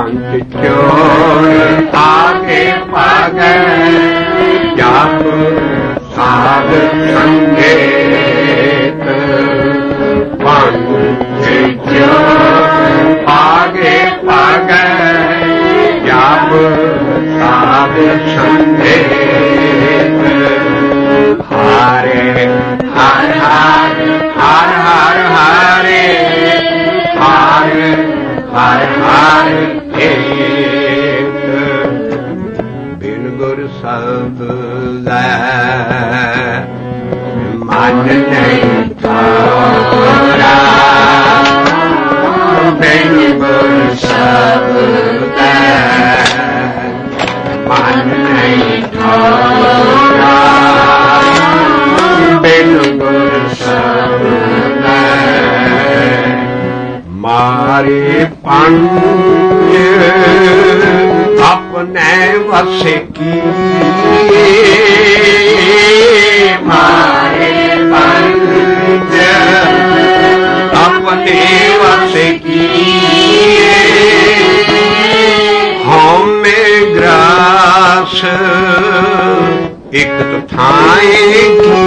पंच चोर आगे पागे जप साध संगेत पंच चोर आगे पागे जप साध संगेत हरे हर हर हर हर हरे हर हर हर एक बिन गुर शब्द मन नहीं थोरा बिन गुर शब्द मन नहीं थोरा बिन गुर शब्द मारे पंच अपने वश की मारे पंच अपने वश की हमें ग्रास एक तो थाए की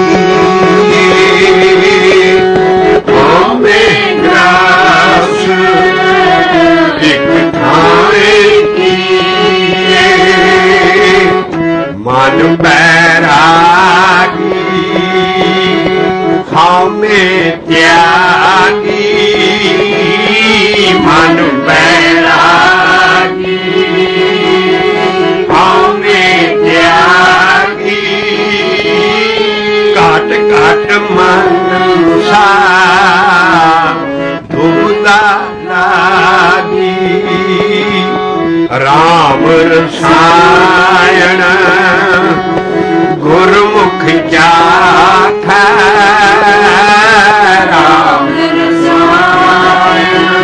हमें ग्रास एक थाए की मन बैरागी हमें त्यागी मन बैरागी हमें त्यागी काट काट मनसा दुबदा लागी राम रसायन गुरमुख जाथा राम रसायन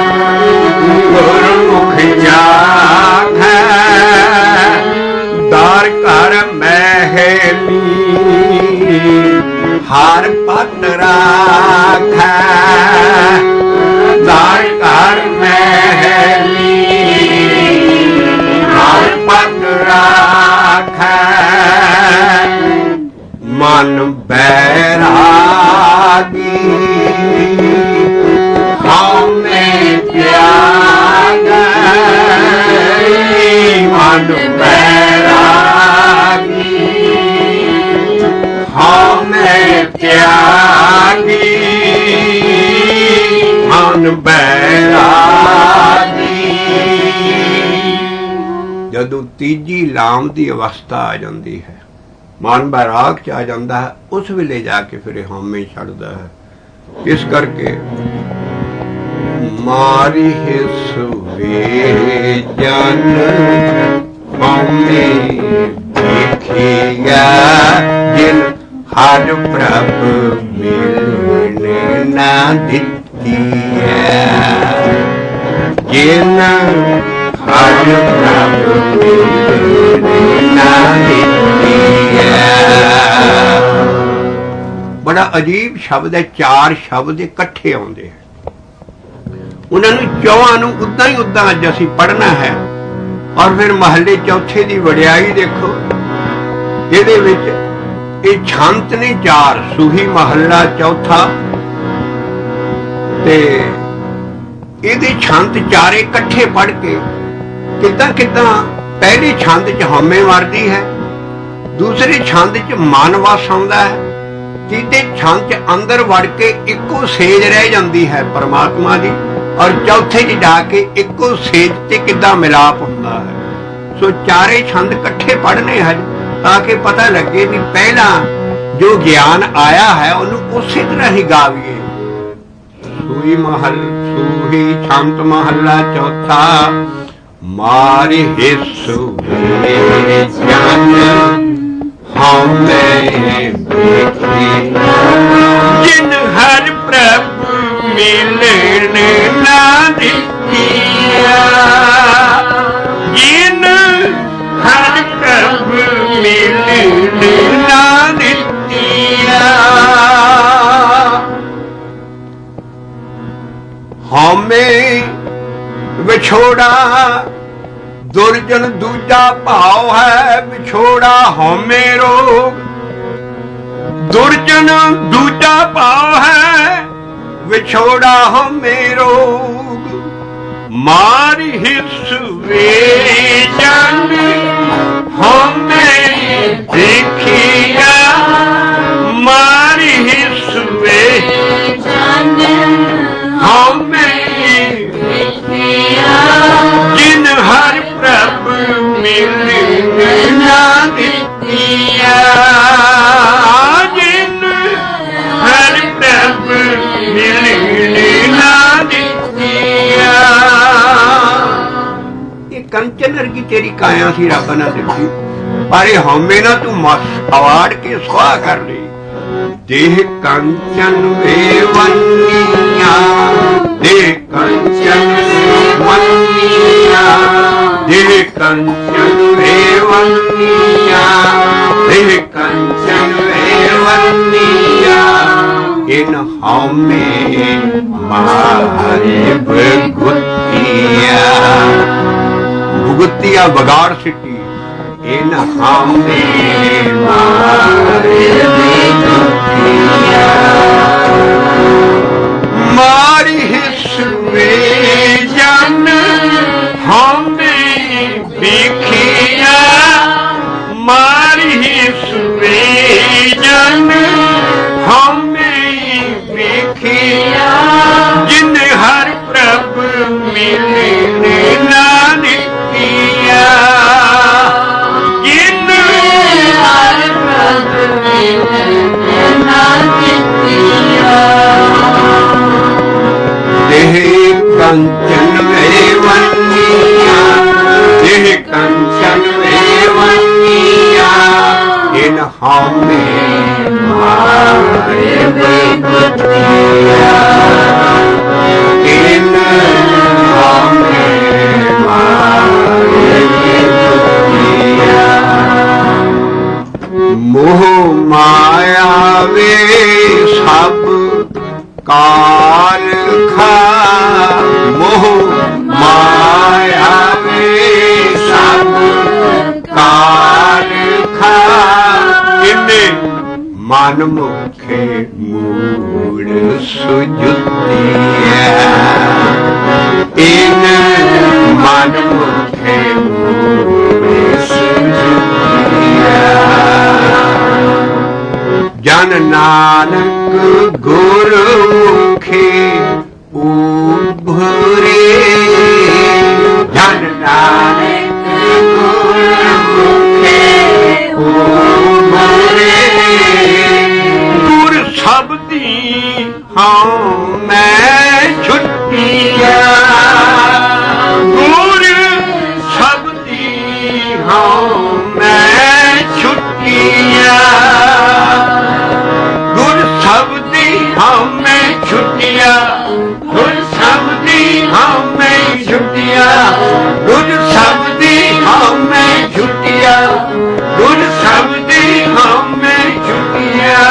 गुरमुख जाथा दार कर महली हर पट राखै दार कर महली हर पट राखै मन बैरागी हमें त्यागे मन बैरागी हमें त्यागी मन बैरागी जदों तीजी लाम की अवस्था आ जाती है मन बैराग च आ जाता है उस वेले जाके फिर हमें छड़ता है इस करके मारी हिस्से जन हमें देखिया जिन हर प्रभु मिलने ना दिती है जिन हर प्रभु मिलने ना दिती है। बड़ा अजीब शब्द है चार शब्द इकट्ठे आउंदे हैं उन्होंने चौहां नूं उदां ही उदां अज असीं पढ़ना है और फिर महले चौथे की वडियाई देखो इहदे विच ये छंत ने चार सूही महला चौथा ते इहदे छंत चारे इकट्ठे पढ़ के किदां किदां पहली छंद च हमें मरदी है दूसरे छंद च मन वस आउंदा है तीजे छंद च अंदर वड़ के इक्को सेज रह जाती है परमात्मा की और चौथे च जाके इक्को सेज ते किदां मिलाप हुंदा है। सो चारे छंद इकट्ठे पढ़ने हैं ताकि पता लगे भी पहला जो ज्ञान आया है उन्होंने उसी तरह ही गाविए। सूही महल सूही छंत महला चौथा मारी हिस्सु जन हमें देखी जिन हर प्रभु मिलने ना दिया जिन हर प्रभु मिलने ना दिया हमें ਵਿਛੋੜਾ ਦੁਰਜਨ ਦੂਜਾ ਭਾਵ ਹੈ, ਵਿਛੋੜਾ ਹਉਮੈ ਰੋਗ। ਦੁਰਜਨ ਦੂਜਾ ਭਾਵ ਹੈ, ਵਿਛੋੜਾ ਹਉਮੈ ਰੋਗ। ਮਾਰਿ ਹਿਸ ਵੇ ਜਨ ਹਉਮੈ ਦੇਖਿਆ, ਮਾਰਿ ਹਿਸ ਵੇ ਜਨ ਹਉਮੈ ਦੇਖਿਆ। ਜਿਨ ਹਰਿ ਪ੍ਰਭ ਮਿਲਨ ਨਾ ਦਿੱਤੀਆ, ਜਿਨ ਹਰਿ ਪ੍ਰਭ ਮਿਲਨ ਨਾ ਦਿੱਤੀਆ। ਇਹ ਕੰਚਨ ਵਰਗੀ ਤੇਰੀ ਕਾਇਆ ਸੀ ਰੱਬ ਨਾ ਦਿੱਤੀ, ਪਰ ਇਹ ਹਉਮੈ ਨਾ ਤੂੰ ਅਵਾੜ ਕੇ ਸੁਆਹ ਕਰ ਲਈ। ਦੇਹ ਕੰਚਨ ਵੇਵੰਨੀਆਂ, ਦੇਹ ਕੰਚਨ ਵੇਵੰਨੀਆਂ, ਦੇਹ ਕੰਚਨ ਵੇਵੰਨੀਆਂ, ਦੇਹ ਕੰਚਨ ਵੇਵੰਨੀਆਂ। ਇਨ ਹਉਮੈ ਮਾਰੇ ਭਗੁਤੀਆ, ਭੁਗਤੀਆ ਵਿਗਾੜ ਸਿੱਟੀ। ਇਨ ਹਉਮੈ ਮਾਰੇ ਭਗੁਤੀਆ, ਮਾਰਿ ਹਿਸ ਵੇ ਜਨ ਹਉਮੈ ਦੇਖਿਆ, ਮਾਰਿ ਹਿਸ ਵੇ ਜਨ ਹਉਮੈ ਦੇਖਿਆ। ਜਿਨ ਹਰਿ ਪ੍ਰਭ ਮਿਲਨ ਨਾ ਦਿੱਤੀਆ, ਜਿਨ ਹਰਿ ਪ੍ਰਭ ਮਿਲਨ ਨਾ ਦਿੱਤੀਆ। ਦੇਹ ਕੰਚਨ ਵੇਵੰਨੀਆਂ, ਦੇਹ ਕੰਚਨ ਵੇਵੰਨੀਆਂ। ਇਨ ਹਉਮੈ ਮਾਰੇ ਭਗੁਤੀਆ, ਇਨ ਹਉਮੈ ਮਾਰੇ ਭਗੁਤੀਆ। ਮੋਹ ਮਾਇਆ ਵੇ ਸਭ ਕਾਲਖਾ, ਮੋਹ ਮਾਇਆ ਵੇ ਸਭ ਕਾਲਖਾ। ਇਨੇ ਮਨ ਮੁਖੇ ਮੂੜ ਸੁਜੁਤੀਆ, ਇਨ ਮਨ ਮੁਖੇ ਮੂੜ ਸੁਜੁਤੀਆ। ਜਨ ਨਾਨਕ ਗੁਰਮੁਖੇ ਉਭਰੇ, ਜਨ ਨਾਨਕ ਗੁਰਮੁਖੇ ਉਭਰੇ। ਗੁਰ ਸ਼ਬਦੀ ਹਉਮੈ ਛੁਟੀਆ, ਗੁਰ ਸ਼ਬਦੀ ਹਉਮੈ ਛੁਟੀਆ। ਗੁਰ ਸ਼ਬਦੀ ਹਉਮੈ ਛੁਟੀਆ, ਗੁਰ ਸ਼ਬਦੀ ਹਉਮੈ ਛੁਟੀਆ, ਗੁਰ ਸ਼ਬਦੀ ਹਉਮੈ ਛੁਟੀਆ, ਗੁਰ ਸ਼ਬਦੀ ਹਉਮੈ ਛੁਟੀਆ।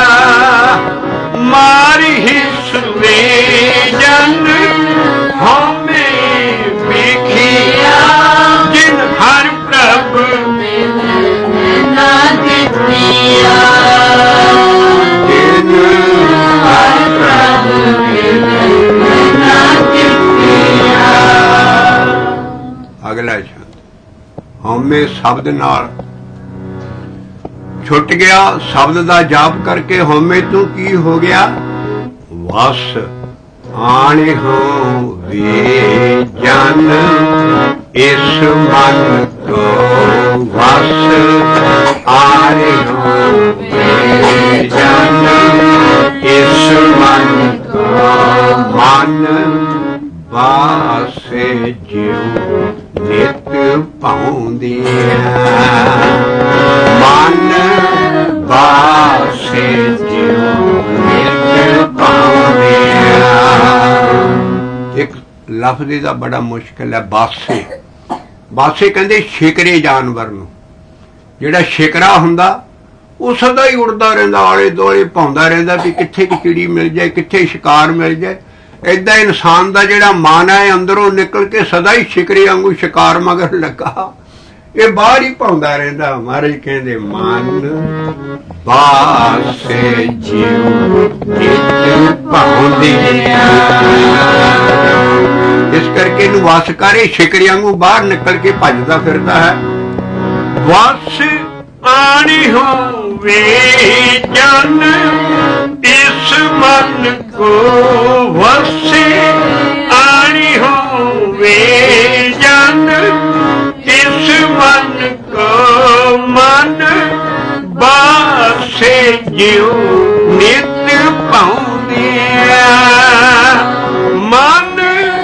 ਮਾਰਿ ਹਿਸ ਵੇ ਜਨ ਹਉਮੈ ਦੇਖਿਆ, ਜਿਨ ਹਰਿ ਪ੍ਰਭ ਮਿਲਨ ਨਾ ਦਿੱਤੀਆ, ਜਿਨ ਹਰਿ ਪ੍ਰਭ ਮਿਲਨ ਨਾ ਦਿੱਤੀਆ। ਅਗਲਾ ਸ਼ਬਦ ਹਉਮੈ ਸ਼ਬਦ ਨਾਲ ਛੁੱਟ ਗਿਆ। ਸ਼ਬਦ ਦਾ ਜਾਪ ਕਰਕੇ ਹਉਮੈ ਤੋਂ ਕੀ ਹੋ ਗਿਆ? ਵਸ ਆਣੇ ਹੋ ਵੇ ਜਨ ਇਸ ਮਨ ਕੋ, ਵਸ ਆਣੇ ਹੋ ਵੇ ਜਨ ਇਸ ਮਨ ਕੋ। ਮਨ ਵਾਸੇ ਜਿਉ ਨਿਤ ਪਾਉਂਦੀਆਂ, ਮਨ ਵਾਸੇ ਜਿਉ ਨਿਤ ਪਾਉਂਦੀਆਂ। ਇੱਕ ਲਫ਼ਜ਼ ਦਾ ਬੜਾ ਮੁਸ਼ਕਿਲ ਹੈ, ਬਾਸੇ। ਬਾਸੇ ਕਹਿੰਦੇ ਸ਼ਿਕਰੇ ਜਾਨਵਰ ਨੂੰ। ਜਿਹੜਾ ਸ਼ਿਕਰਾ ਹੁੰਦਾ ਉਹ ਸਦਾ ਹੀ ਉੜਦਾ ਰਹਿੰਦਾ, ਆਲੇ ਦੁਆਲੇ ਭੌਂਦਾ ਰਹਿੰਦਾ ਵੀ ਕਿੱਥੇ ਕਿ ਚਿੜੀ ਮਿਲ ਜਾਏ, ਕਿੱਥੇ ਸ਼ਿਕਾਰ ਮਿਲ ਜਾਏ। ਏਦਾਂ ਇਨਸਾਨ ਦਾ ਜਿਹੜਾ ਮਨ ਹੈ ਅੰਦਰੋਂ ਨਿਕਲ ਕੇ ਸਦਾ ਹੀ ਸ਼ਿਕਰੀ ਵਾਂਗੂ ਸ਼ਿਕਾਰ ਮਗਰ ਲੱਗਾ, ਇਹ ਬਾਹਰ ਹੀ ਪਾਉਂਦਾ ਰਹਿੰਦਾ। ਮਹਾਰਾਜ ਕਹਿੰਦੇ ਮਨ ਬਾਸੇ ਜਿਉ ਨਿਤ ਪਾਉਂਦਿਆ, ਇਸ ਕਰਕੇ ਇਹਨੂੰ ਵਸ ਕਰੇ, ਸ਼ਿਕਰੀ ਵਾਂਗੂ ਬਾਹਰ ਨਿਕਲ ਕੇ ਭੱਜਦਾ ਫਿਰਦਾ ਹੈ। ਵਸ ਆਣੀ ਹੋਵੇ ਜਨ ਇਸ ਮਨ ਕੋ, ਵਸੇ ਆਣੀ ਹੋਵੇ ਜਨ ਇਸ ਮਨ ਕੋ, ਮਨ ਬਾਸੇ ਜਿਉ ਨਿਤ ਪਾਉਂਦਿਆ, ਮਨ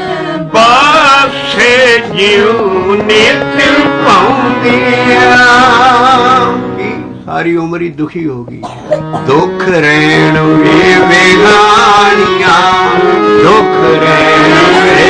ਬਾਸੇ ਜਿਉ ਨਿਤ ਪਾਉਂਦਿਆ। ਸਾਰੀ ਉਮਰ ਹੀ ਦੁਖੀ ਹੋ ਗਈ। ਦੁੱਖ ਰਹਿਣ ਵੇ ਵੇਲਾਣੀਆਂ, ਦੁੱਖ ਰਹਿਣ ਵੇ,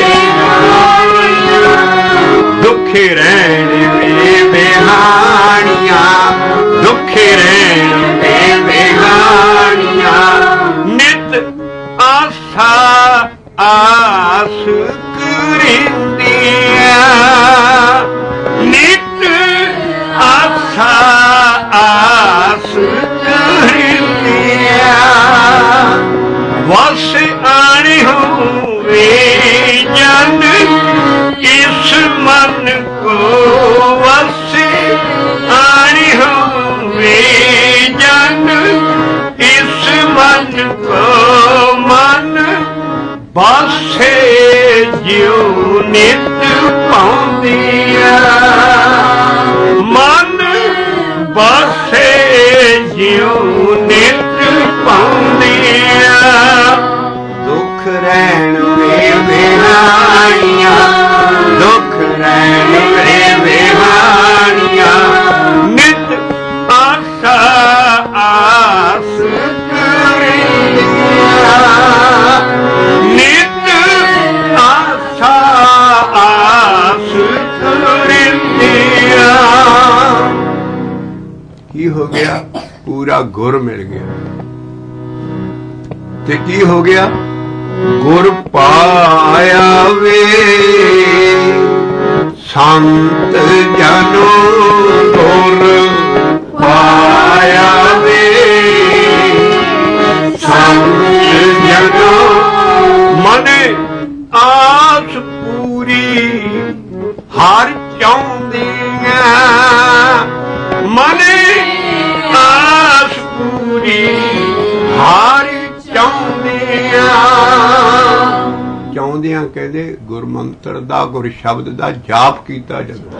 ਦੁਖੇ ਰਹਿਣ ਵੇ ਵੇਲਾਣੀਆਂ, ਦੁਖੇ ਰਹਿਣ ਵੇ ਵੇਲਾਣੀਆਂ। ਨਿਤ ਆਸਾ ਆਸ ਕਰਿੰਦੀਆਂ, ਨਿਤ ਆਸਾ ਆਸ ਕਰਿੰਦੀਆਂ। ਵਸ ਆਣੀ ਹੋਵੇ ਜਨ ਇਸ ਮਨ ਕੋ, ਵਸ ਆਣੀ ਹੋਵੇ ਜਨ ਇਸ ਮਨ ਕੋ, ਮਨ ਬਾਸੇ ਜਿਉ ਨਿਤ ਪਾਉਂਦਿਆ, ਮਨ ਬਾਸੇ ਜਿਉ ਨਿਤ ਪਾਉਂਦਿਆ। ਦੁੱਖ ਰਹਿਣ ਵੇ ਵੇਲਾਣੀਆਂ, ਦੁੱਖ ਰਹਿਣ ਵੇ ਵੇਲਾਣੀਆਂ। ਨਿਤ ਆਸਾ ਆਸ ਕਰਿੰਦੀਆਂ, ਨਿਤ ਆਸਾ ਆਸ ਕਰਿੰਦੀਆਂ। ਕੀ ਹੋ ਗਿਆ? ਪੂਰਾ ਗੁਰ ਮਿਲ ਗਿਆ। ਤੇ ਕੀ ਹੋ ਗਿਆ? ਗੁਰ ਪਾਇਆ ਵੇ ਸੰਤ ਜਨੋ, ਗੁਰ ਪਾਇਆ ਵੇ ਸੰਤ ਜਨੋ। ਮਨ ਆਸ ਪੂਰੀ ਹਰ ਚਾਹੁੰਦੀਆਂ, ਮਨ ਆਸ ਪੂਰੀ ਹਰ ਚਾਹੁੰਦੀਆਂ। ਚਾਹੁੰਦਿਆਂ ਕਹਿੰਦੇ ਗੁਰਮੰਤਰ ਦਾ, ਗੁਰ ਸ਼ਬਦ ਦਾ ਜਾਪ ਕੀਤਾ ਜਦੋਂ।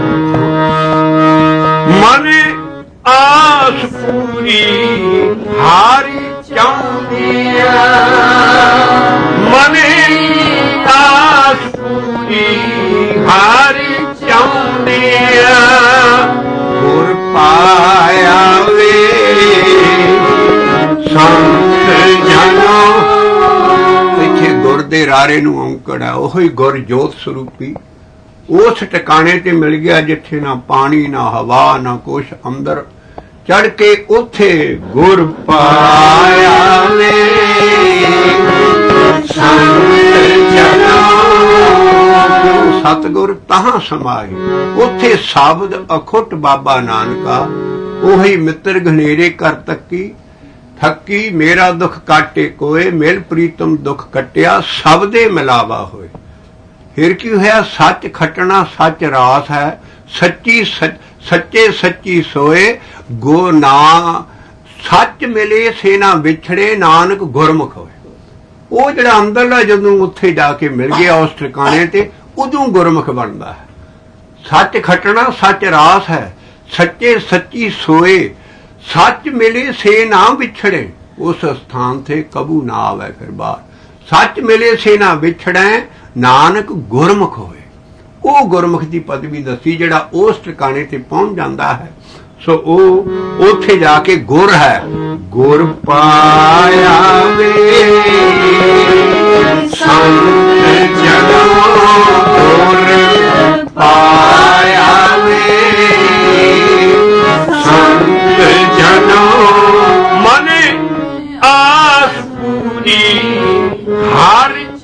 ਮਨ ਆਸ ਪੂਰੀ ਹਰ ਚਾਹੁੰਦਿਆਂ, ਮਨ ਆਸ ਪੂਰੀ ਹਰ ਚਾਹੁੰਦਿਆਂ। ਗੁਰ ਪਾਇਆ ਵੇ ਸੰਤ ਜਨੋ। ਇੱਥੇ ਗੁਰ ਦੇ ਰਾਰੇ ਨੂੰ ਔਂਕੜ ਹੈ, ਉਹੀ ਗੁਰ ਜੋਤ ਸਰੂਪੀ ਉਸ ਟਿਕਾਣੇ ਤੇ ਮਿਲ ਗਿਆ ਜਿੱਥੇ ਨਾ ਪਾਣੀ ਨਾ ਹਵਾ ਨਾ ਕੁਛ, ਅੰਦਰ ਚੜ ਕੇ ਉੱਥੇ ਗੁਰ ਪਾਇਆ ਵੇ ਸੰਤ ਜਨੋ। ਸਤਿਗੁਰ ਤਾਹਾਂ ਸਮਾਏ, ਉੱਥੇ ਸ਼ਬਦ ਅਖੁੱਟ ਬਾਬਾ ਨਾਨਕਾ। ਉਹੀ ਮਿੱਤਰ ਘਨੇਰੇ ਕਰ ਤੱਕੀ, ਥੱਕੀ ਮੇਰਾ ਦੁੱਖ ਕਾਟੇ ਕੋਏ, ਮਿਲ ਪ੍ਰੀਤਮ ਦੁੱਖ ਕੱਟਿਆ, ਸਭ ਦੇ ਮਿਲਾਵਾ ਹੋਏ। ਫਿਰ ਕੀ ਹੋਇਆ? ਸੱਚ ਖੱਟਣਾ ਸੱਚ ਰਾਸ ਹੈ, ਸੱਚੀ ਸੱਚੇ ਸੱਚੀ ਸੋਏ। ਗੋ ਨਾ ਸੱਚ ਮਿਲੇ ਸੇ ਨਾ ਵਿਛੜੇ, ਨਾਨਕ ਗੁਰਮੁਖ ਹੋਏ। ਉਹ ਜਿਹੜਾ ਅੰਦਰਲਾ ਜਦੋਂ ਉੱਥੇ ਜਾ ਕੇ ਮਿਲ ਗਿਆ ਉਸ ਠਿਕਾਣੇ ਤੇ, ਉਦੋਂ ਗੁਰਮੁਖ ਬਣਦਾ ਹੈ। ਸੱਚ ਖੱਟਣਾ ਸੱਚ ਰਾਸ ਹੈ, ਸੱਚੇ ਸੱਚੀ ਸੋਏ। ਸੱਚ ਮਿਲੇ ਸੇ ਨਾ ਵਿਛੜੇ, ਉਸ ਸਥਾਨ ਤੇ ਕਬੂ ਨਾ ਆਵੇ ਫਿਰ ਬਾਹਰ। ਸੱਚ ਮਿਲੇ ਸੇ ਨਾ ਵਿਛੜੈ, ਨਾਨਕ ਗੁਰਮੁਖ ਹੋਏ। ਉਹ ਗੁਰਮੁਖ ਦੀ ਪਦਵੀ ਦੱਸੀ ਜਿਹੜਾ ਉਸ ਟਿਕਾਣੇ ਤੇ ਪਹੁੰਚ ਜਾਂਦਾ ਹੈ। ਸੋ ਉਹ ਉੱਥੇ ਜਾ ਕੇ ਗੁਰ ਹੈ। ਗੁਰ ਪਾਇਆ ਵੇ ਸੰਤ ਜਨੋ, ਗੁਰ ਪਾਇਆ ਵੇ ਸੰਤ ਜਨੋ। ਮਨ ਆਸ ਪੂਰੀ ਹਰ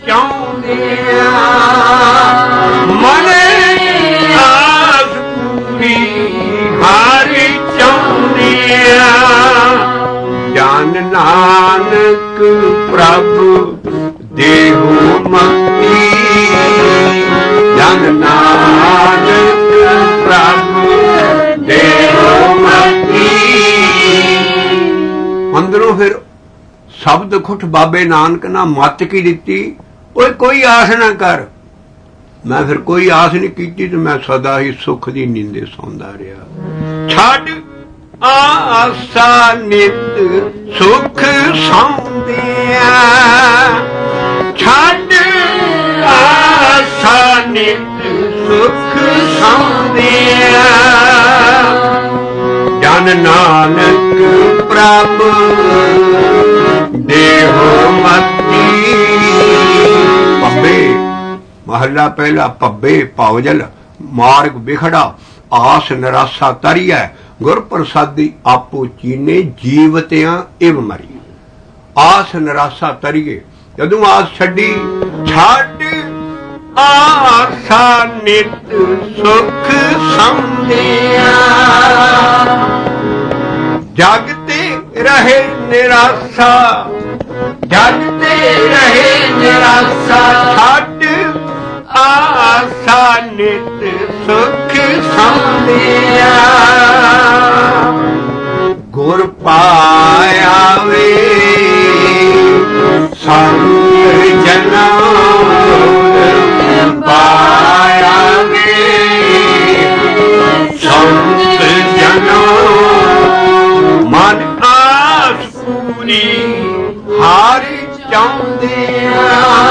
नानक प्रभु देहु मक्ति जन नानक प्रभु देहु मक्ति। अंदरों फिर शब्द खुट बाबे नानक ना मत की दिती, कोई आस ना कर। मैं फिर कोई आस नहीं की तो मैं सदा ही सुख की नींदे सौंदा रहा। छड़ आसा नित सुख सौंदिया, छड़ आसा नित सुख सौंदिया जन नानक प्रभु देहो मती। पब्बे महला पहला पब्बे पावजल मार्ग बिखड़ा आस निराशा तरिया गुर प्रसादी आपो चीने जीवतियां इव मरी। आस निराशा तरिए जदों आस छड़ी छड़ आसा नित सुख समझिया जागते रहे निराशा, जागते रहे निराशा छड़ आसा नित सुख समझिया गुर पाया वे संत जना पाया वे संत जना मन आस पूरी हार चाहुंदिया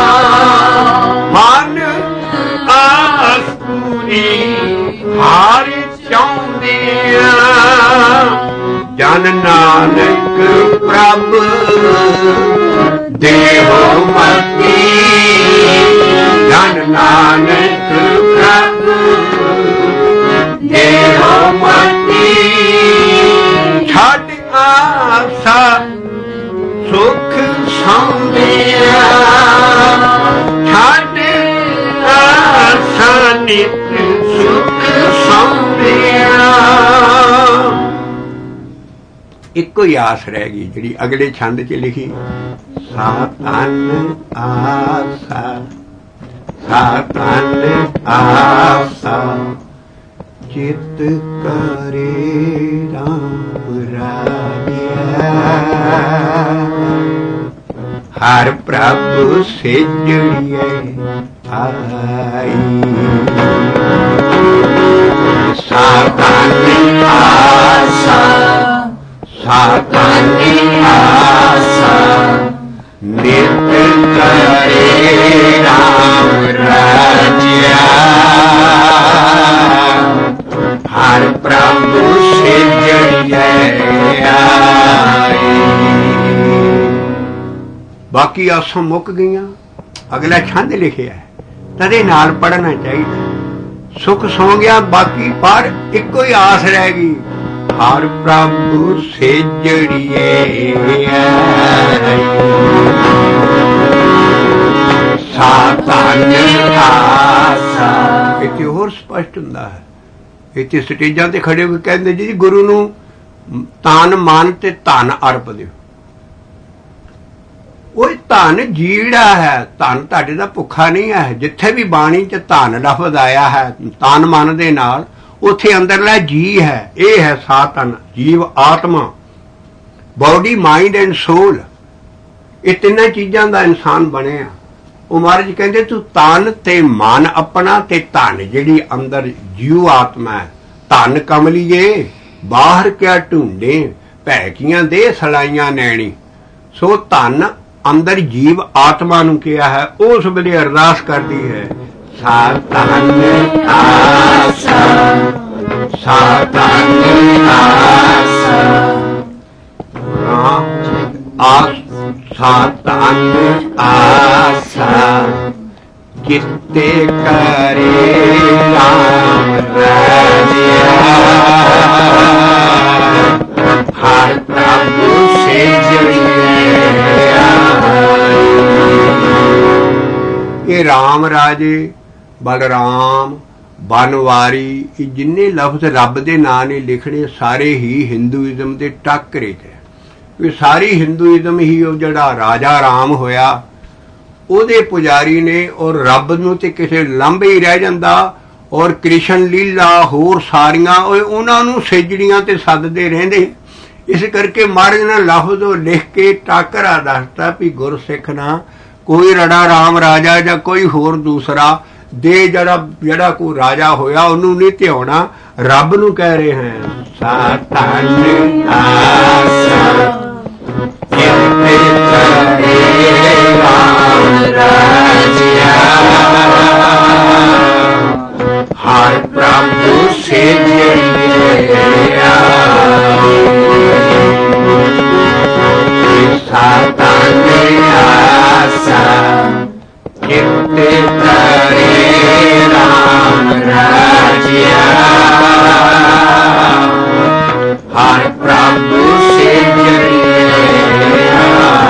मन आस पूरी हार चाहुंदिया जन नानक प्रभु देहो मती। जन नानक प्रभु देहो मती छड़ आसा सुख सौंदिया छड़ आसा नित सुख सौंदिया। इको ही आस रह गई जी अगले छंद च लिखी सातन आसा, सातन आसा चित करे राम राजिया हर प्रभु सिजड़िए आई। सातन आसा, सातन आसा नित करे राम राजिया हर प्रभु सिजड़िए आई। बाकी आसां मुक गईयां अगला छंद लिखिया है तदे नाल पढ़ना चाहिए। सुख सौ गया बाकी पर इको ही आस रह गई हर प्रभु सिजड़िए सातन आसा। इत्थे होर स्पष्ट हुंदा है इत्थे स्टेजां ते खड़े हो के कहंदे जी गुरु नूं तन मन ते धन अर्प दिओ। ਉਹ ਧਨ ਜੀੜਾ ਹੈ ਧਨ ਤੁਹਾਡੇ ਦਾ ਭੁੱਖਾ ਨਹੀਂ ਹੈ। ਜਿੱਥੇ ਵੀ ਬਾਣੀ 'ਚ ਧਨ ਲਫ਼ਜ਼ ਆਇਆ ਹੈ ਤਨ ਮਨ ਦੇ ਨਾਲ ਉੱਥੇ ਅੰਦਰਲਾ ਜੀ ਹੈ। ਇਹ ਹੈ ਸਾਤਨ ਜੀਵ ਆਤਮਾ ਬੋਡੀ ਮਾਈਂਡ ਐਂਡ ਸੋਲ। ਇਹ ਤਿੰਨਾਂ ਚੀਜ਼ਾਂ ਦਾ ਇਨਸਾਨ ਬਣਿਆ। ਉਹ ਮਹਾਰਾਜ ਕਹਿੰਦੇ ਤੂੰ ਤਨ ਤੇ ਮਨ ਆਪਣਾ ਤੇ ਧਨ ਜਿਹੜੀ ਅੰਦਰ ਜੀਵ ਆਤਮਾ ਹੈ। ਧਨ ਕਮਲੀਏ ਬਾਹਰ ਕਿਆ ਢੂੰਡੇ ਭੈਕੀਆਂ ਦੇ ਸਲਾਈਆਂ ਨੈਣੀ। ਸੋ ਧਨ अंदर जीव आत्मा नूं किया है। उस वेले अरदास करती है सातन आसा, सातन आसा सातन आसा कित्ते करे राम राजिया हर प्रभु सिजड़िए। ये राम राजे बलराम बनवारी ये जिन्ने लफ्ज रब दे नां ने लिखने सारे ही हिंदुइज्म के टक्करे च। ਵੀ ਸਾਰੀ ਹਿੰਦੂਇਜ਼ਮ ਹੀ ਉਹ ਜਿਹੜਾ ਰਾਜਾ ਰਾਮ ਹੋਇਆ ਉਹਦੇ ਪੁਜਾਰੀ ਨੇ, ਔਰ ਰੱਬ ਨੂੰ ਤੇ ਕਿਸੇ ਲਾਂਭੇ ਹੀ ਰਹਿ ਜਾਂਦਾ। ਔਰ ਕ੍ਰਿਸ਼ਨ ਲੀਲਾ ਹੋਰ ਸਾਰੀਆਂ ਉਹਨਾਂ ਨੂੰ ਸੇਜੜੀਆਂ ਤੇ ਸੱਦਦੇ ਰਹਿੰਦੇ। ਇਸ ਕਰਕੇ ਮਹਾਰਾਜ ਨੇ ਲਫ਼ਜ਼ ਉਹ ਲਿਖ ਕੇ ਟਾਕਰਾ ਦੱਸਤਾ ਵੀ ਗੁਰਸਿੱਖ ਨਾ ਕੋਈ ਰੜਾ ਰਾਮ ਰਾਜਾ ਜਾਂ ਕੋਈ ਹੋਰ ਦੂਸਰਾ ਦੇ ਜਿਹੜਾ ਕੋਈ ਰਾਜਾ ਹੋਇਆ ਉਹਨੂੰ ਨਹੀਂ ਧਿਆਉਣਾ, ਰੱਬ ਨੂੰ ਕਹਿ ਰਹੇ ਹਨ। ਸਾਤਨ ਆਸਾ ਕਿਤੇ ਤਰੇ ਰਾਮ ਰਾਜਿਆ ਹਰ ਪ੍ਰਭੂ ਸੇਜਿਆ ਸਾਤਨ ਆਸਾ ਕਿਤੇ ਤਰੇ ਰਾਮ ਰਾਜਿਆ ਹਰ ਪ੍ਰਭੂ ਸੇਜਿਆ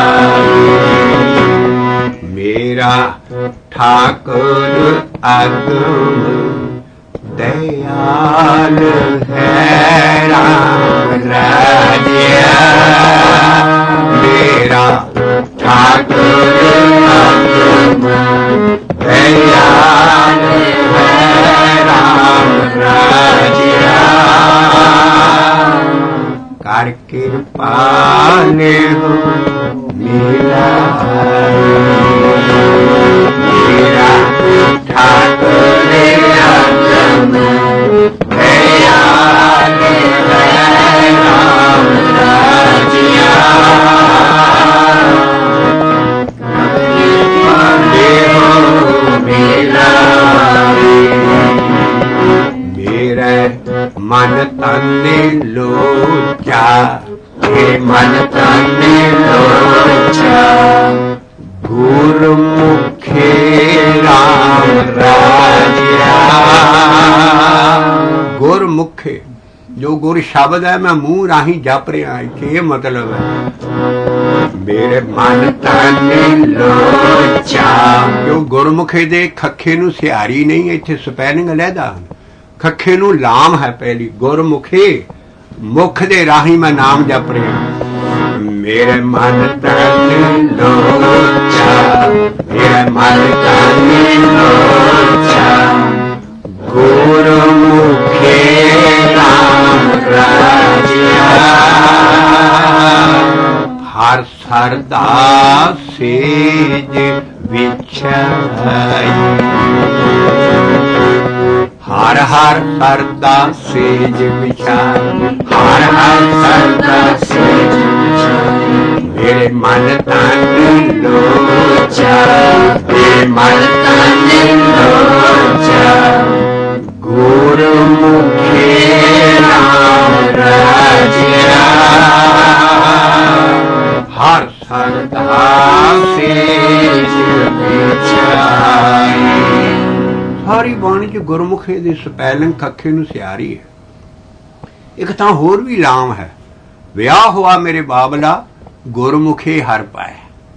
ਮੇਰਾ ਠਾਕੁਰ ਅਗਮ दयाल है राम राजिया मेरा ठाकुर दयाल है राम राजिया कर कृपा ने मिला मेरा ठाकुर मन तन लोचा मन तन लोचा गुरमुखे राम राजिया गुरमुखे जो गुर शब्द है मैं मुंह राही जप रहा इत्थे मतलब है मेरे मन तन लोचा जो गुरमुखे दे खखे नूं सिहारी नहीं इत्थे स्पैलिंग लैदा खखे नूं लाम है पहली गुरमुखे मुख दे राही मैं नाम जप रहा मेरे मन तन लोचा मेरे मन तन लोचा गुरमुखे राम राजिया हर सरदा सेज विछाई हर हर सरदा सेज बिछाई हर हर सरदा सेज बिछाई मेरे मन तन लोचा मेरे मन तन लोचा गुरमुखे राम राजिया हर सरदा सेज बिछाई सारी बाणी च गुरमुखे दी स्पैलिंग खखे नूं सियारी है। एक तां होर भी लाम है विआह हुआ मेरे बाबला गुरमुखे हर पाए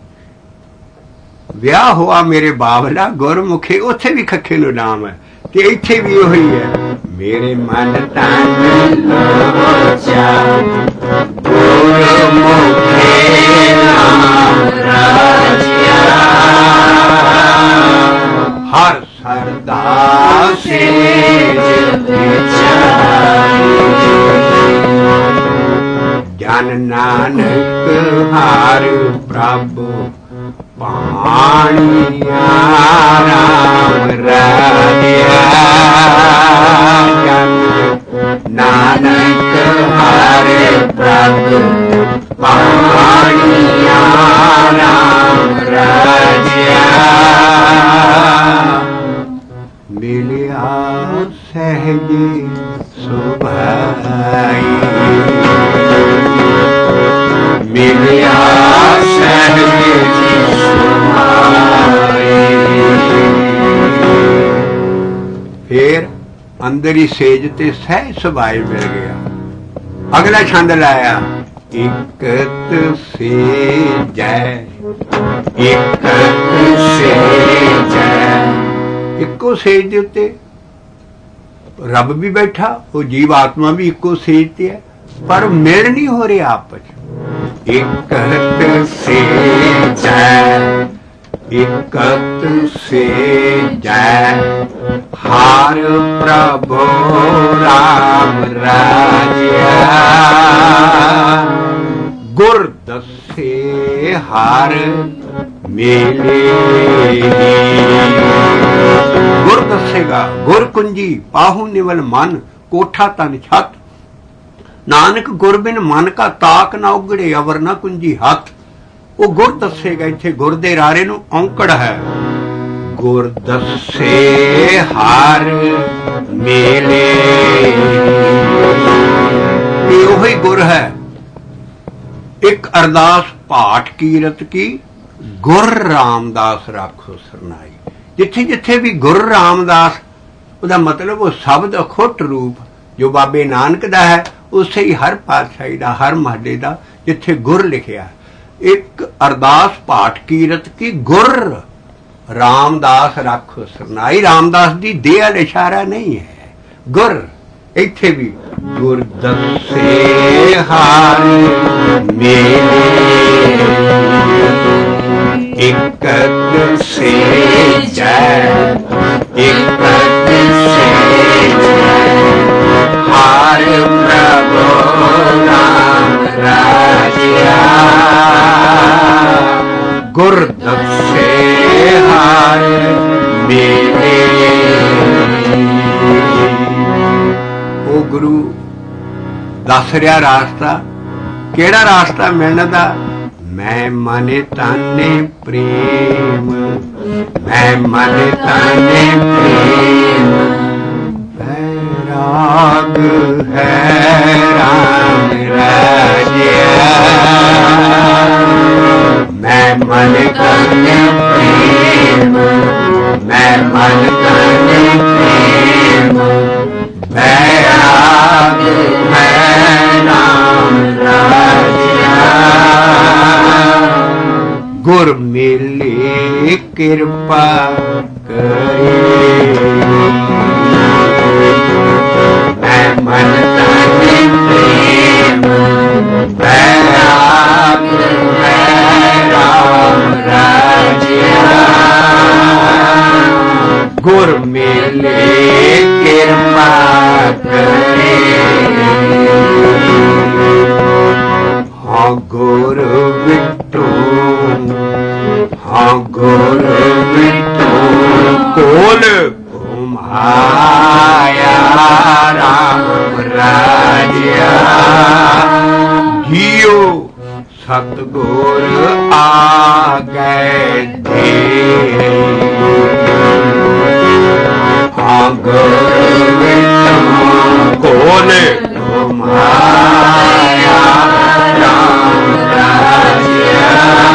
विआह हुआ मेरे बाबला गुरमुखे उत्थे भी खखे नूं नाम है ते इत्थे भी ओही है मेरे मन तन लोचा गुरमुखे राम राजिया हर सरदा सेज बिछाई जन नानक हर प्रभु पाणिया राम राजिया जन नानक हर प्रभु पाणिया राम राजिया मिलिया सहज सुभाई मिलिया सहज सुभाई फिर अंदर ही सेज ते सहज सुभाई मिल गया। अगला छंद लाया इकत से जय इकत से जय इक्को सेज दे उत्ते रब भी बैठा वो जीव आत्मा भी इक्को सेज ते है पर मिल नहीं हो रहा आपस एकत से जय, एकत से जय, हार प्रभु राम राजिया। गुर दसे हार मेले, गुर दसेगा गुर कुंजी पाहु निवल मन, कोठा तन छत। नानक गुर बिन मन का ताक ना उगड़े, अवर ना कुंजी हथ। वो गुर दसेगा, इत्थे गुर दे रारे नूं औंकड़ है। गुर दसे हार मेले, ये वही गुर है। एक अरदास पाठ कीरत की, गुर रामदास राखो सरनाई। जिथे जिथे भी गुर रामदास, उसका मतलब वो शब्द अखुट रूप जो बाबे नानक दा है, उसे ही हर पातशाही दा, हर महले दा जिथे गुर लिखिया। एक अरदास पाठ कीरत की, गुर रामदास राखो सरनाई। रामदास दी देह वाला इशारा नहीं है, गुर। इत्थे भी गुर दसे हार मेले, एकत से जय, एकत से जय, हार प्रभु राम राजिया। गुर दसे हार मेले। ओ गुरु दस रहा रास्ता, केड़ा रास्ता मिलने दा? मैं मन ताने प्रेम, मैं मन ताने प्रेम, बैराग है राम राजिया। मैं मन ताने प्रेम, मैं मन ताने प्रेम, बैराग है राम राजिया। गुर मिले कृपा करे, मैं मन ताने प्रेम, बैराग है राम राजिया। गुर मिले कृपा करे, हाँ गुर बिट्टू, हाँ गुर बिट्टू कोल घुमाया राम राजिया। जियो सतगुर आ गए थे, हाँ गुर बिट्टू कोल घुमाया राम राजिया।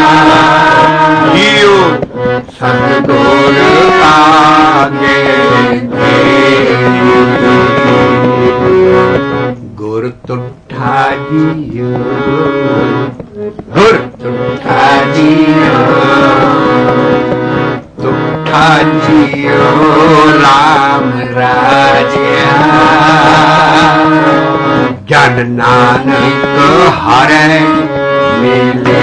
जियो सतगुर आगे गुर तुठा जियो, गुर तुठा जियो, तुठा जियो राम राजिया। जन नानक हरे मिले,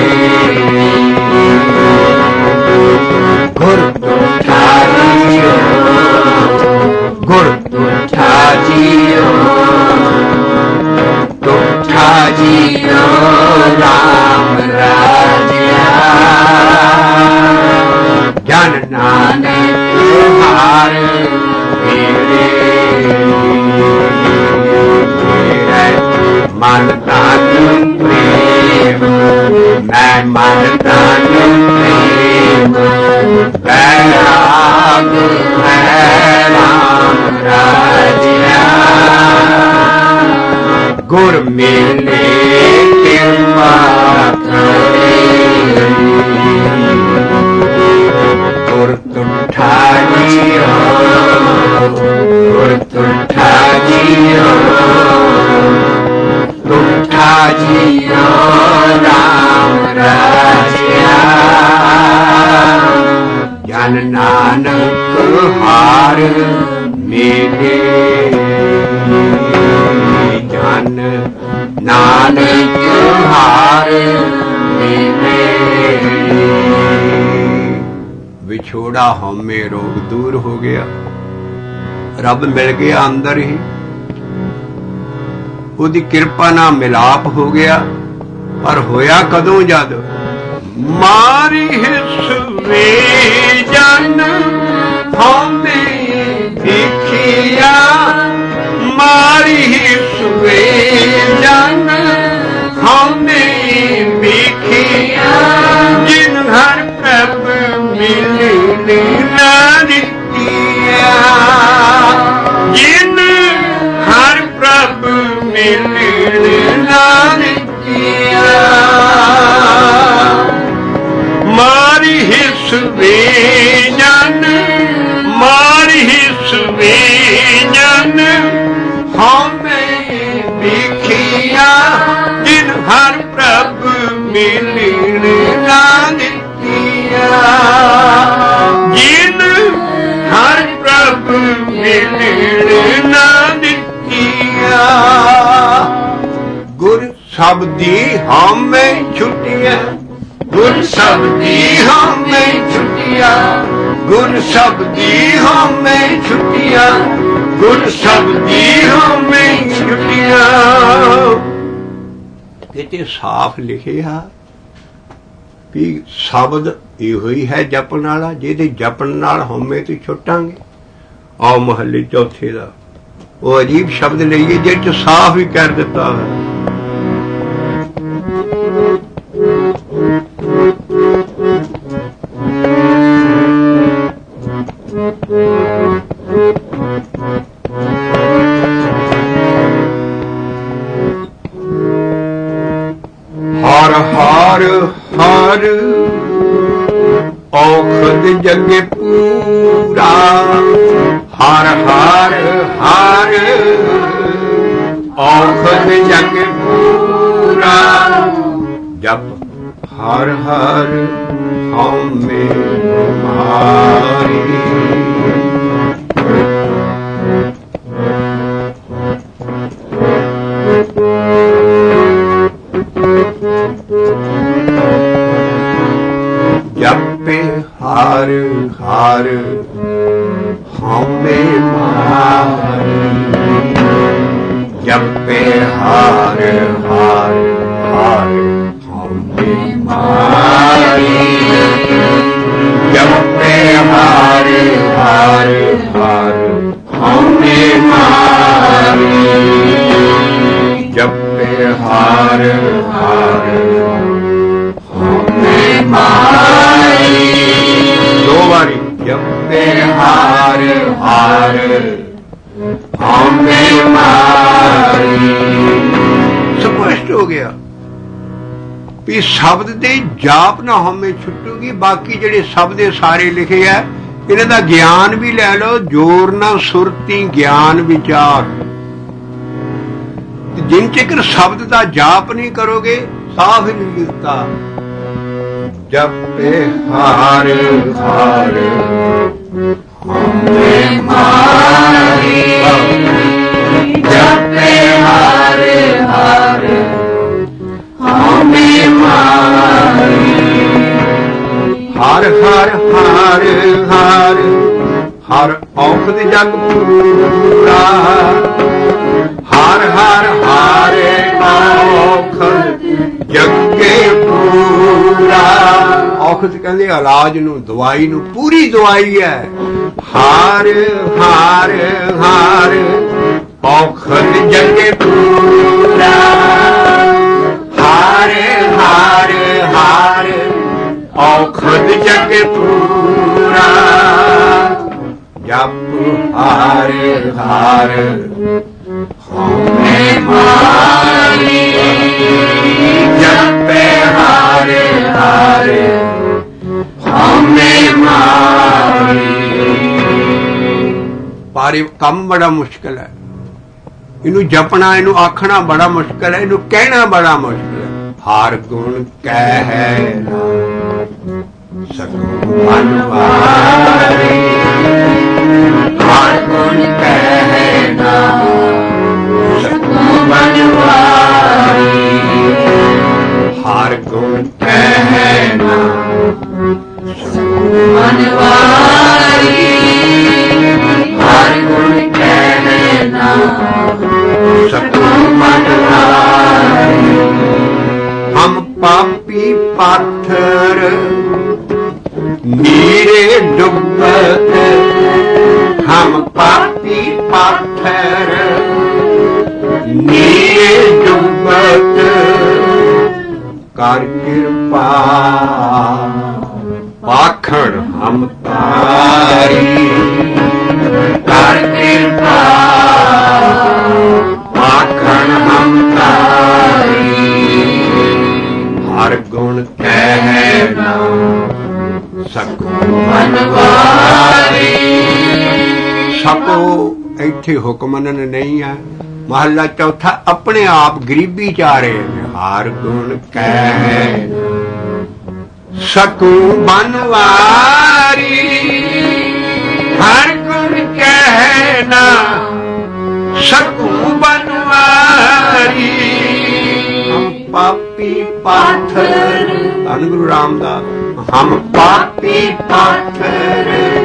गुर तुठा जियो, गुर तुठा जियो, तुठा जियो राम राजिया। जन नानक हार मेरे, मन तन प्रेम, मैं मन तन प्रेम, बैराग है राम राजिया। गुर मिले कृपा करे, गुर तुठा जियो, गुर तुठा जियो, तुठा जियो राम राजिया। जन नानक हार मेले, जन नानक हार विछोड़ा हौमे रोग दूर हो गया, रब मिल गया अंदर ही, ਉਹਦੀ ਕਿਰਪਾ ਨਾਲ ਮਿਲਾਪ ਹੋ ਗਿਆ। ਪਰ ਹੋਇਆ ਕਦੋਂ? ਜਦ ਮਾਰੀ ਹਿਸਵੇ ਜਨ ਹਉਮੈ ਦੇਖਿਆ, ਮਾਰੀ ਹਿਸਵੇ ਜਨ ਹਉਮੈ ਦੇਖਿਆ, ਜਿਨ ਹਰ ਪ੍ਰਭ ਮਿਲਨੇ ਨਾ ਦਿੱਤੀਆ, ਜਿਨ ਹਰ ਪ੍ਰਭ ਮਿਲਨੇ ਨਾ ਦਿੱਤੀਆ, ਮਾਰੀ ਹਿਸਵੇ ਜਨ, ਮਾਰੀ ਹਿਸਵੇ ਜਨ ਹਉਮੈ ਦੇਖਿਆ, ਜਿਨ ਹਰ ਪ੍ਰਭ ਮਿਲਨੇ ਨਾ ਦਿੱਤੀਆ, ਜਿਨ ਹਰ ਪ੍ਰਭ ਮਿਲਨੇ ਨਾ ਦਿੱਤੀਆ, ਗੁਰ ਸ਼ਬਦੀ ਹਉਮੈ ਛੁਟਿਆ, ਗੁਰ ਸ਼ਬਦੀ ਹਉਮੈ ਛੁਟਿਆ, ਗੁਰ ਸ਼ਬਦੀ ਹਉਮੈ ਛੁਟਿਆ, ਗੁਰ ਸ਼ਬਦੀ ਹਉਮੈ ਛੁਟਿਆ। ਕਿਤੇ ਸਾਫ਼ ਲਿਖਿਆ ਵੀ ਸ਼ਬਦ ਇਹੋ ਹੀ ਹੈ ਜਪਣ ਵਾਲਾ, ਜਿਹਦੇ ਜਪਣ ਨਾਲ ਹਉਮੈ ਤੋਂ ਛੁੱਟਾਂਗੇ। ਆਓ ਮਹੱਲੇ ਚੌਥੇ ਦਾ ਉਹ ਅਜੀਬ ਸ਼ਬਦ ਲਈਏ ਜਿਹਦੇ ਚ ਸਾਫ਼ ਹੀ ਕਰ ਦਿੱਤਾ ਹੈ, ਹਰ ਹਰ ਹਰ ਔਖਦ ਜਗੇ ਪੂਰਾ, ਹਰ ਹਰ ਹਰ ਔਖਦ ਜਗ ਪੂਰਾ, ਜਪ ਹਰ ਹਰ ਹਉਮੈ ਮਾਰੀ, ਜਪੇ ਹਰ ਹਰ ਹਉਮੈ ਮਾਰੀ, ਜਪੇ ਹਰ ਹਰ ਹਰ ਹਉਮੈ ਮਾਰੀ, ਜਪੇ ਹਰ ਹਰ ਹਰ ਹਉਮੈ ਮਾਰੀ, ਜਪੇ ਹਰ ਹਰ ਹਉਮੈ ਮਾਰੀ। ਦੋ ਵਾਰੀ ਜਪੇ ਹਰ ਹਰ ਹਉਮੈ ਮਾਰੀ। ਸਪਸ਼ਟ ਹੋ ਗਿਆ ਵੀ ਸ਼ਬਦ ਦੇ ਜਾਪ ਨਾ ਹਉਮੈ ਛੁੱਟੂਗੀ। ਬਾਕੀ ਜਿਹੜੇ ਸ਼ਬਦ ਸਾਰੇ ਲਿਖੇ ਆ ਇਹਨਾਂ ਦਾ ਗਿਆਨ ਵੀ ਲੈ ਲਓ, ਜੋਰ ਨਾ ਸੁਰਤੀ ਗਿਆਨ ਵਿਚਾਰ। ਜਿਨ ਚਿਕਰ ਸ਼ਬਦ ਦਾ ਜਾਪ ਨਹੀਂ ਕਰੋਗੇ ਸਾਫ਼ ਹੀ ਨਹੀਂ ਲਿਖਤਾ। ਜਪੇ ਹਰ ਹਰ ਹਉਮੈ ਮਾਰੀ, ਜਪੇ ਹਰ ਹਰ ਹਉਮੈ ਮਾਰੀ, ਹਰ ਹਰ ਹਰ ਹਰ ਹਰ ਔਖਦ ਜਗ ਪੂਰਾ, ਹਰ ਹਰ ਹਰ ਔਖਦ ਜਗੇ ਪੂਰਾ। ਔਖਦ ਕਹਿੰਦੇ ਇਲਾਜ ਨੂੰ, ਦਵਾਈ ਨੂੰ, ਪੂਰੀ ਦਵਾਈ ਹੈ। ਹਰ ਹਰ ਹਰ ਔਖਦ ਜਗੇ ਪੂਰਾ, ਹਰ ਹਰ ਹਰ ਔਖਦ ਜਗੇ ਪੂਰਾ। ਜਪ ਹਰ ਹਰ ਹਉਮੈ ਮਾਰੀ, ਜਪੇ ਹਰ ਹਰ ਹਉਮੈ ਮਾਰੀ। ਪਰ ਇਹ ਕੰਮ ਬੜਾ ਮੁਸ਼ਕਿਲ ਹੈ। ਇਹਨੂੰ ਜਪਣਾ, ਇਹਨੂੰ ਆਖਣਾ ਬੜਾ ਮੁਸ਼ਕਿਲ ਹੈ, ਇਹਨੂੰ ਕਹਿਣਾ ਬੜਾ ਮੁਸ਼ਕਿਲ ਹੈ। ਹਰ ਗੁਣ ਕਹਿ ਨਾ ਸਕੂੰ ਮਨਵਾਰੀ, ਹਰ ਗੁਣ ਕਹਿ ਨਾ ਸਕੂੰ ਮਨਵਾਰੀ, मनवारी हर गुण कहना सकूं मनवारी। हम पापी पाथर नीरे डुबत, हम पापी पाथर नीरे डुबत, कर कृपा पाखण हम तारी, कर कृपा पाखण हम तारी। हर गुण कहना सकूं मनवारी। ਸਕੋ ਇੱਥੇ ਹੁਕਮਨ ਨਹੀਂ ਆ। ਮਹੱਲਾ ਚੌਥਾ ਆਪਣੇ ਆਪ ਗਰੀਬੀ ਚ ਆ ਰਹੇ ਨੇ। ਹਰ ਗੁਣ ਕਹਿ ਸਕੂੰ ਬਨਵਾਰੀ, ਹਰ ਗੁਣ ਕਹਿਣਾ ਸਕੂੰ ਬਨਵਾਰੀ। ਹਮ ਪਾਪੀ ਪਾਥਰ, ਧੰਨ ਗੁਰੂ ਰਾਮਦਾਸ, ਹਮ ਪਾਪੀ ਪਾਥਰ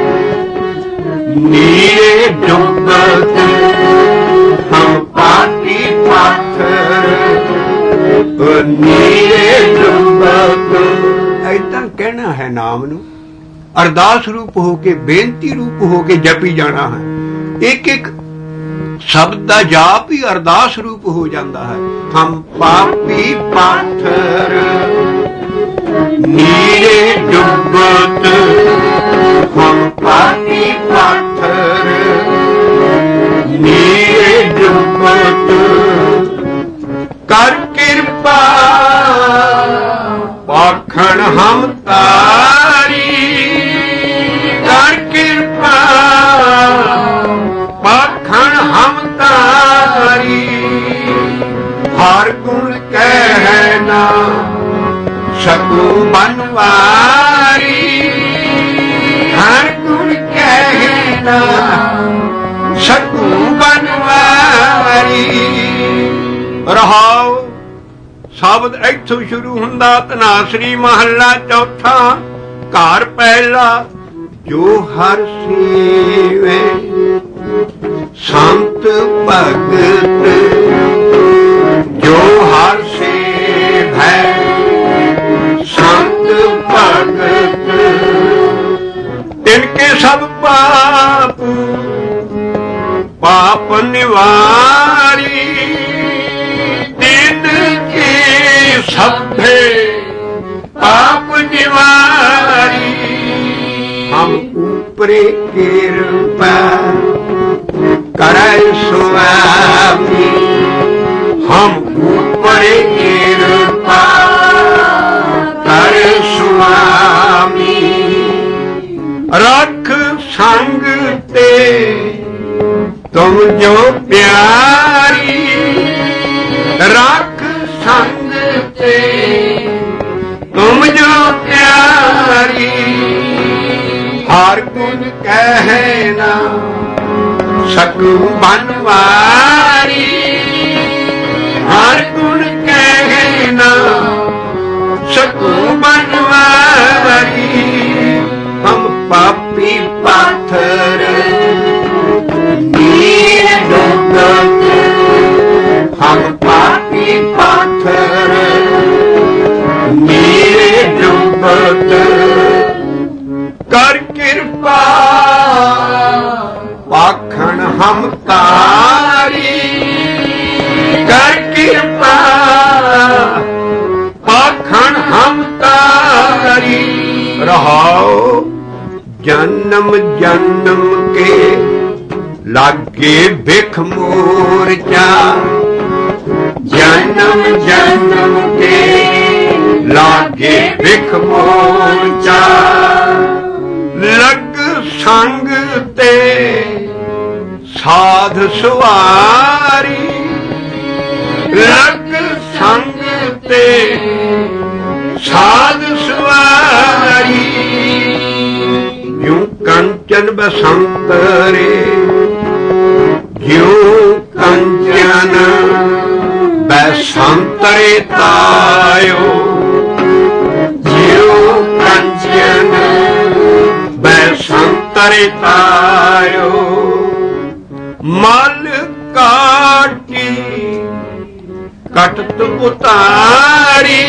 नीरे डुबत, हम पापी पाथर नीरे डुबत। ऐसा कहना है नाम नू, अरदास रूप हो के, बेनती रूप हो के जपी जाना है। एक एक शब्द का जाप ही अरदास रूप हो जाता है। हम पापी पाथर नीरे डुबत, हम पापी पाथर नीरे डुबत, कर कृपा पाखण हम तारी, कर कृपा पाखण हम तारी। हर गुण कहना सकूं बनवारी, हर गुण कहना सकूं बनवारी। रहाओ शब्द इथों शुरू हुंदा। धनासरी महला चौथा। घर पहला जो हर सेवे संत भगत, जो हर सेव है संत भगत, तिनके सब पाप पाप निवारी, तिनके सभे पाप निवारी। हम ऊपरे कृपा करे स्वामी, हम ऊपरे कृपा करे स्वामी। रख संग ते तुम जो प्यारी, रख संग ते तुम जो प्यारी। हर गुण कहना सकूं बनवारी, हर गुण कहना सकूं बनवारी। हम पापी पाथर नीरे डुबत, हम पापी पाथर नीरे डुबत, कर कृपा पाखण हम तारी, कर कृपा पाखण हम तारी। रहाओ जन्म जन्म के लागे भिख मोर्चा, जन्म जन्म के लागे भिख मोर्चा। लग संग ते साध सुवारी, लग संग ते साध सुवारी। यूं कंचन बसंतरे, यूं कंचन बसंतरे तायो, यूं कंचन ਕਰਤਾਰੋ ਮਲ ਕਾਟੀ ਕਟਤ ਉਤਾਰੀ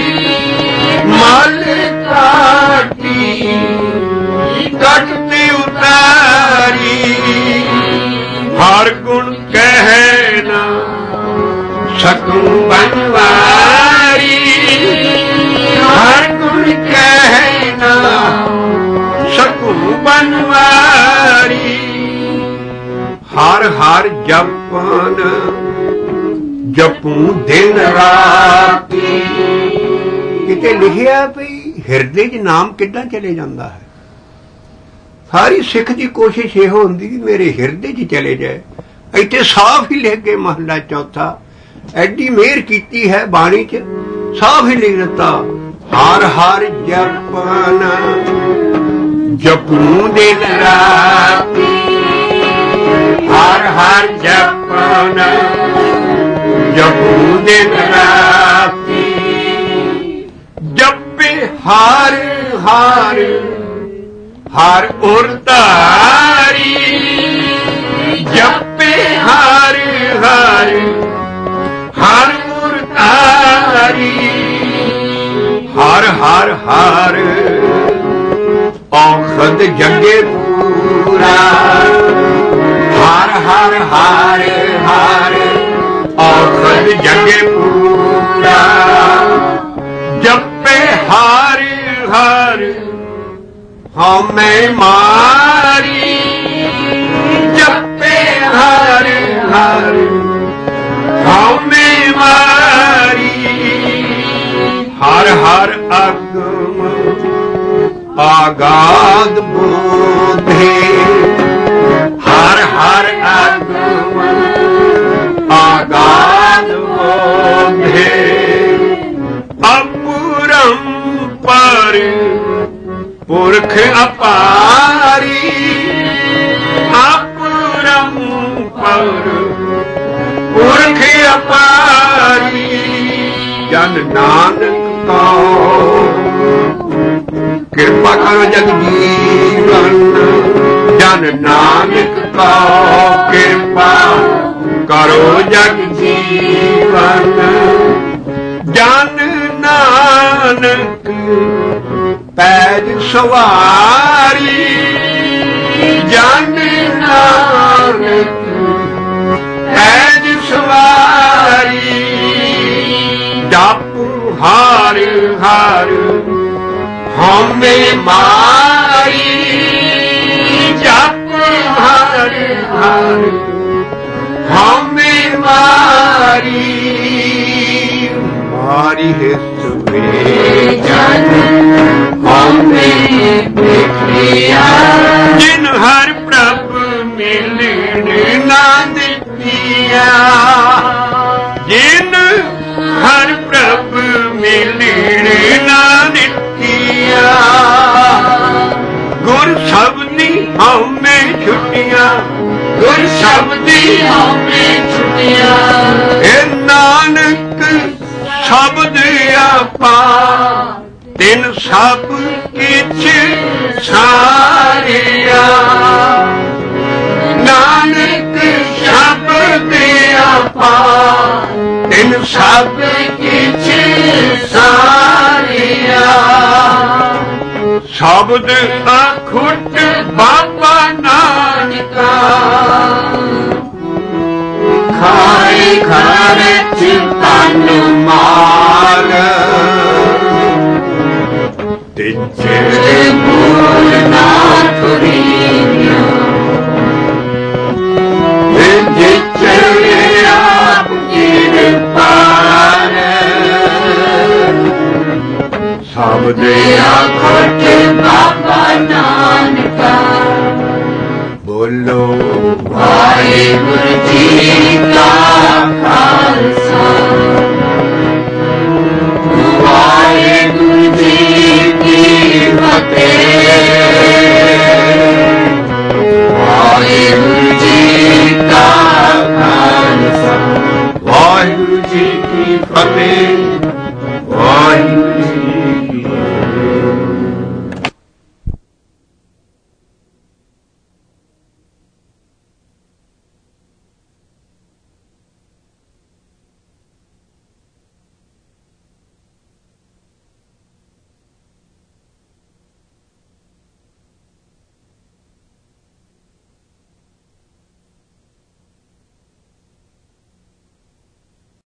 ਮਲ ਕਾਟੀ ਕਟਤ ਉਤਾਰੀ ਹਰ ਗੁਣ ਕਹਿ ਨਾ ਸਕੂੰ ਬਨਵਾਰੀ ਹਰ ਗੁਣ ਕਹਿ ਨਾ ਸਕੂੰ ਬਨਵਾਰੀ ਹਰ ਹਰ ਜਪਨ ਜਪੂ ਦਿਨ ਰਾਤੀ ਕਿਤੇ ਲਿਖਿਆ ਭਈ ਹਿਰਦੇ 'ਚ ਨਾਮ ਕਿੱਦਾਂ ਚਲੇ ਜਾਂਦਾ ਹੈ। ਸਾਰੀ ਸਿੱਖ ਦੀ ਕੋਸ਼ਿਸ਼ ਇਹੋ ਹੁੰਦੀ ਕਿ ਮੇਰੇ ਹਿਰਦੇ 'ਚ ਚਲੇ ਜਾਏ। ਇੱਥੇ ਸਾਫ਼ ਹੀ ਲਿਖ ਕੇ ਮਹਲਾ ਚੌਥਾ ਐਡੀ ਮਿਹਰ ਕੀਤੀ ਹੈ ਬਾਣੀ 'ਚ ਸਾਫ਼ ਹੀ ਲਿਖ ਦਿੱਤਾ ਹਰ ਹਰ ਜਪਨ ਜਪੂ ਦਿਨ ਰਾਤੀ ਹਰ ਹਰ ਜਪਨ ਜਪੂ ਦਿਨ ਰਾਤੀ ਜਪੇ ਹਰ ਹਰ ਹਰ ਉਰਤਾਰੀ ਜਪੇ ਹਰ ਹਰ ਹਰ ਉਰਤਾਰੀ ਹਰ ਹਰ ਹਰ ਔਖਦ ਜਗੇ ਪੂਰਾ ਹਰ ਹਰ ਹਰ ਹਰ ਔਖਦ ਜਗੇ ਪੂਰਾ ਜਪੇ ਹਰ ਹਰ ਹਉਮੈ ਮਾਰੀ ਜਪੇ ਹਰ ਹਰ ਹਉਮੈ ਮਾਰੀ ਹਰ ਹਰ ਅਗਮ ਆਗਾਦ ਬੋਧੇ ਹਰ ਹਰ ਅਗਮ ਆਗਾਦ ਬੋਧੇ ਅਪਰੰਪਰ ਪੁਰਖ ਅਪਾਰੀ ਅਪਰੰਪਰ ਪੁਰਖ ਅਪਾਰੀ ਜਨ ਨਾਨਕ ਕਉ ਕਿਰਪਾ ਕਰੋ ਜਗ ਜੀਵਨ ਜਨ ਨਾਨਕ ਕਉ ਕਿਰਪਾ ਕਰੋ ਜਗ ਜੀਵਨ ਜਨ ਨਾਨਕ ਪੈਜ ਸਵਾਰੀ ਜਨ ਨਾਨਕ ਪੈਜ ਸਵਾਰੀ ਜਪੁ ਹਰ ਹਰ ਹਉਮੈ ਮਾਰੀ ਜਪੁ ਹਰ ਹਰ ਹਉਮੈ ਮਾਰੀ ਮਾਰੀ ਹੈ ਸਵੇ ਜਨ ਹਉਮੈ ਦੇਖਿਆ ਜਿਨ ਹਰ ਪ੍ਰਭ ਮਿਲਣ ਨਾ ਦਿੱਤੀਆ ਜਿਨ ਹਰ ਪ੍ਰਭ ਮਿਲਣ ਨਾ ਦਿੱਤੀਆ ਗੁਰ ਸਬਦੀ ਹਉਮੈ ਛੁੱਟੀਆਂ ਗੁਰ ਸਬਦੀ ਹਉਮੈ ਛੁੱਟੀਆਂ ਇਹ ਨਾਨਕ ਸ਼ਬਦ ਆਪਾ ਤਿਨ ਸਭ ਕਿਛ ਸਾਰਿਆ ਨਾਨਕ ਸ਼ਬਦ ਆਪਾ ਤਿਨ ਸਭ ਕਿਛ ਸਾਰਿਆ ਸ਼ਬਦ ਅਖੁੱਟ ਬਾਬਾ ਨਾਨਕਾ ਖਾਏ ਖਰਚ ਤਨ ਮਾਲ ਤਿਜੇ ਮੂਲ ਨਾ ਤੁਰੀਆਂ ਜਿਚੇ ਆਪ ਕਿਰਪਾਲ ਸ਼ਬਦ ਅਖੁੱਟ ਬਾਬਾ ਨਾਨਕਾ ਬੋਲੋ ਵਾਹਿਗੁਰੂ ਜੀ ਕਾ ਖਾਲਸਾ ਵਾਹਿਗੁਰੂ ਜੀ ਕੀ ਫਤਿਹ ਵਾਹਿਗੁਰੂ ਜੀ ਕਾ ਖਾਲਸਾ ਵਾਹਿਗੁਰੂ ਜੀ ਕੀ ਫਤਿਹ